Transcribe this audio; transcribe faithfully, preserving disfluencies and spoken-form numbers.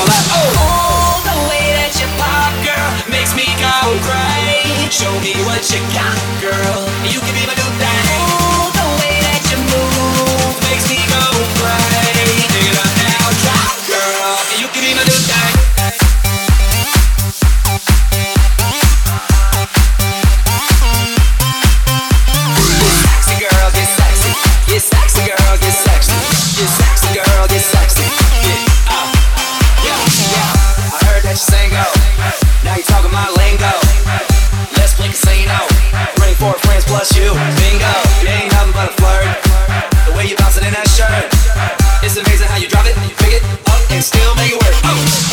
my lap. Oh, oh the way that you pop, girl, makes me go crazy. Show me what you got, girl. You can be my new thing. Oh, the way that you move makes me go crazy. Dig it up now, drop, girl. You can be my new thing. Get sexy, girl, get sexy. Get sexy, girl, get sexy. Yeah, uh, yeah, yeah. I heard that you single. Now you talking my lingo. Let's play casino. Bring four friends plus you. Bingo. It ain't nothing but a flirt. The way you bounce it in that shirt. It's amazing how you drop it, pick it up, and still make it work. Oh.